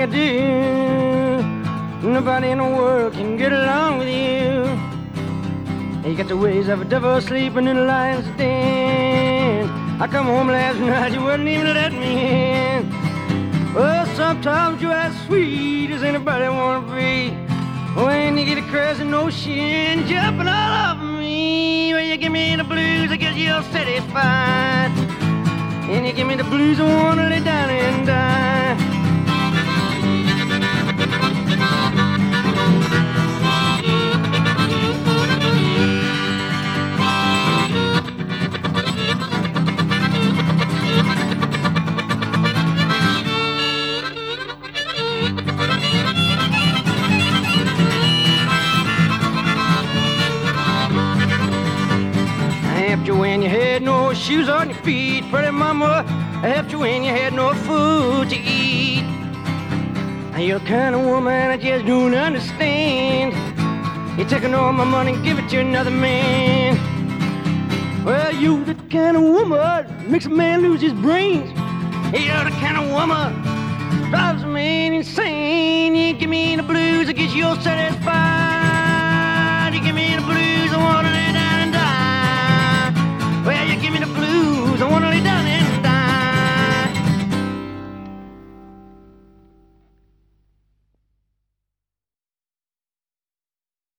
I do. Nobody in the world can get along with you. You got the ways of a devil sleeping in a lion's den. I come home last night, you wouldn't even let me in. Well, sometimes you're as sweet as anybody wanna be. When you get a crazy notion jumping all over me. When you give me the blues, I guess you're satisfied. And you give me the blues, I wanna lay down and die. I helped you when you had no shoes on your feet, pretty mama. I helped you when you had no food to eat. You're the kind of woman I just don't understand. You're taking all my money and give it to another man. Well, you the kind of woman that makes a man lose his brains. You're the kind of woman drives a man insane. You give me the blues, I guess you're satisfied.